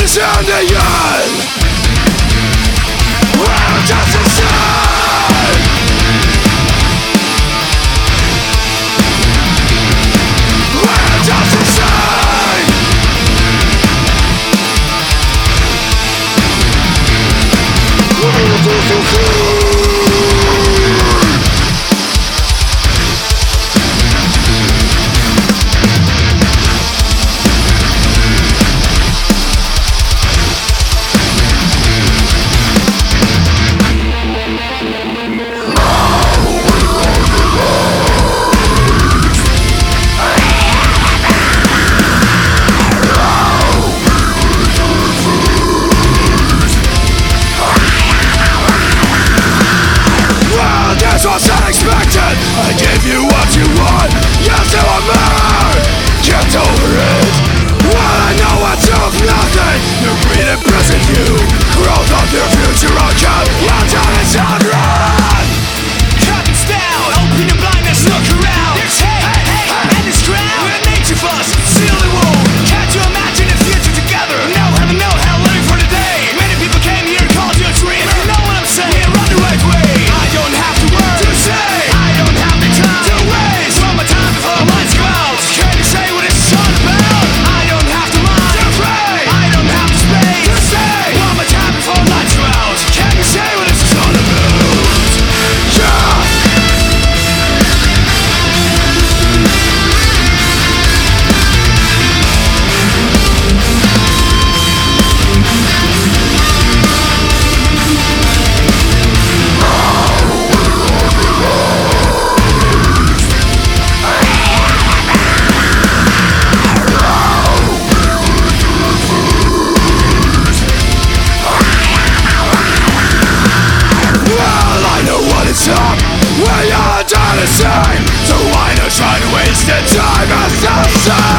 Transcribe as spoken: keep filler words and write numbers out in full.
is in the end. We're just insane. We're just insane. We're just insane. What's unexpected? I give you what you want. You still want more. Get over it. What I know what's of nothing. Your greed imprisoned you. Growth of your future on cap. You're down and down run. Cut and down. Open your blindness. Look around. There's hate, hey, hey, and this ground. We're nature bus. Seal the wound. Can't you imagine the future together? No heaven, no hell, living for today. Many people came here and called you a dreamer. You know what I'm saying? We're on the right way. I don't have to work to say. I don't have the time to waste. One more time before the lights go out. Can you say what it's all about? I don't have to mind to pray. I don't have the space to say. One more time before the lights go out. Can you say what it's all about? Yeah. Up. We are done the same, so why not try to waste the time as the same?